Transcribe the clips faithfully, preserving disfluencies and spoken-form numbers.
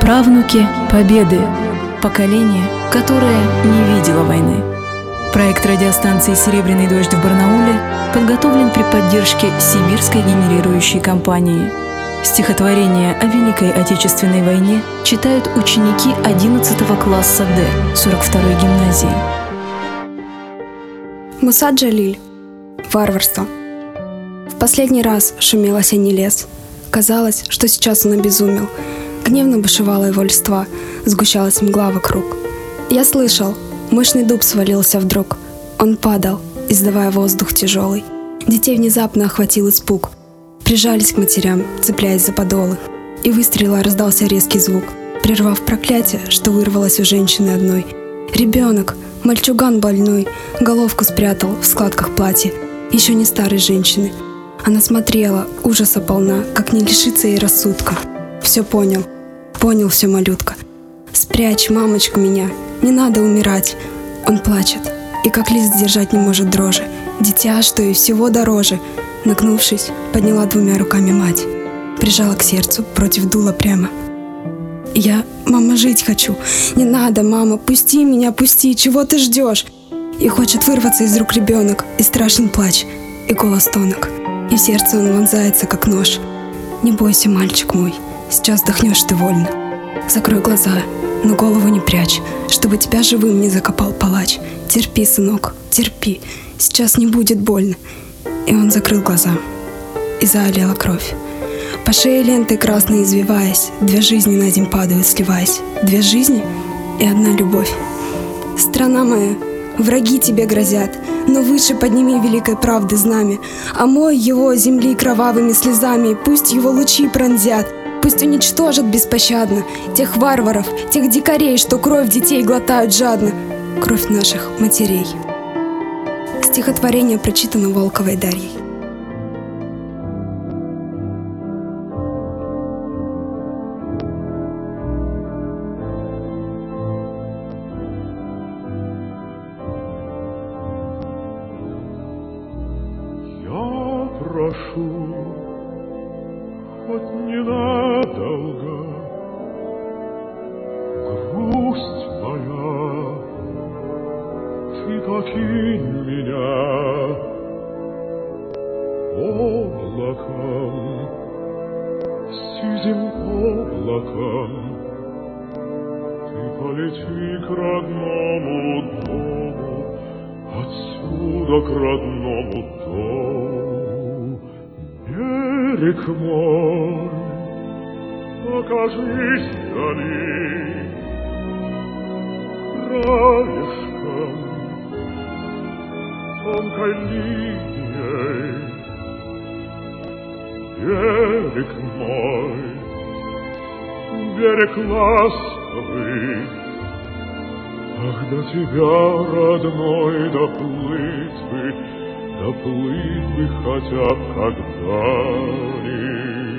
Правнуки Победы. Поколение, которое не видело войны. Проект радиостанции «Серебряный дождь» в Барнауле подготовлен при поддержке Сибирской генерирующей компании. Стихотворение о Великой Отечественной войне читают ученики одиннадцатого класса Д сорок второй гимназии. Муса Джалиль. Варварство. В последний раз шумел осенний лес. Казалось, что сейчас он обезумел. Гневно бушевала его листва, сгущалась мгла вокруг. Я слышал, мощный дуб свалился вдруг. Он падал, издавая воздух тяжелый. Детей внезапно охватил испуг. Прижались к матерям, цепляясь за подолы. И выстрела раздался резкий звук, прервав проклятие, что вырвалось у женщины одной. Ребенок, мальчуган больной, головку спрятал в складках платья, еще не старой женщины. Она смотрела, ужаса полна, как не лишиться ей рассудка. Все понял, понял все, малютка. Спрячь, мамочка, меня, не надо умирать. Он плачет, и как лист сдержать не может дрожи. Дитя, что и всего дороже. Нагнувшись, подняла двумя руками мать, прижала к сердцу, против дула прямо. Я, мама, жить хочу. Не надо, мама, пусти меня, пусти, чего ты ждешь? И хочет вырваться из рук ребенок, и страшен плач, и голос тонок, и в сердце он вонзается, как нож. Не бойся, мальчик мой, сейчас вдохнешь ты вольно. Закрой глаза, но голову не прячь, чтобы тебя живым не закопал палач. Терпи, сынок, терпи, сейчас не будет больно. И он закрыл глаза, и заолела кровь. По шее лентой красной извиваясь, две жизни на земь падают, сливаясь. Две жизни и одна любовь. Страна моя, враги тебе грозят, но выше подними великой правды знамя. Омой его земли кровавыми слезами, пусть его лучи пронзят. Пусть уничтожат беспощадно тех варваров, тех дикарей, что кровь детей глотают жадно. Кровь наших матерей. Стихотворение прочитано Волковой Дарьей. Я прошу, хоть ненадолго, грусть моя, ты покинь меня облаком, сизым облаком. Ты полети к родному дому, отсюда к родному дому. Берег мой, окажись вдали, краешком, тонкой линией. Берег мой, берег ласковый, ах, до тебя, родной, доплыть бы, доплыть бы хотя б когда-нибудь.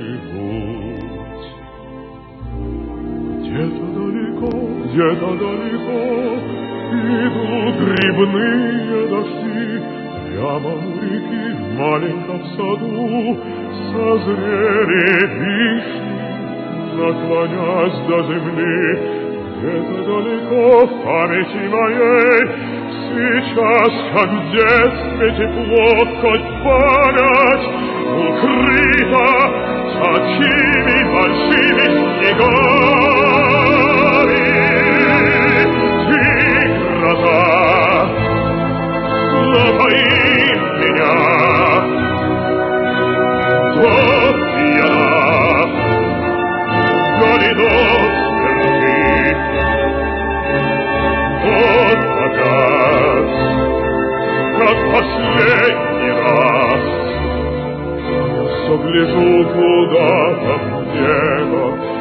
Где-то далеко, где-то далеко идут грибные дожди. Прямо у реки в маленьком саду созрели вишни, наклонясь до земли. Где-то далеко в памяти моей сейчас, как в детстве тепло, хоть память укрыта такими большими снегами. Ты, гроза, напои меня, то пьяна, гони до смерти. Вот опять, как последний раз, я все гляжу куда-то в небо,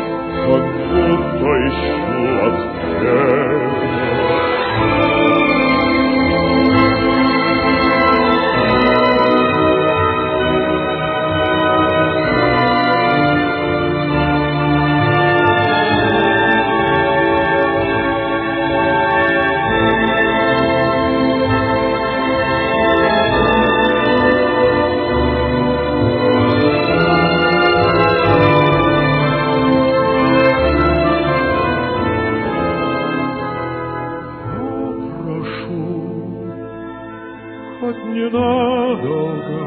ненадолго.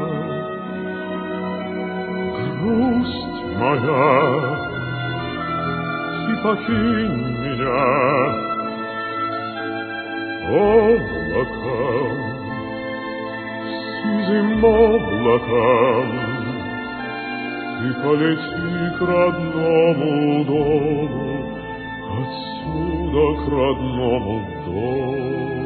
Грусть моя, ты покинь меня облаком, сизым облаком. Ты полети к родному дому, отсюда к родному дому.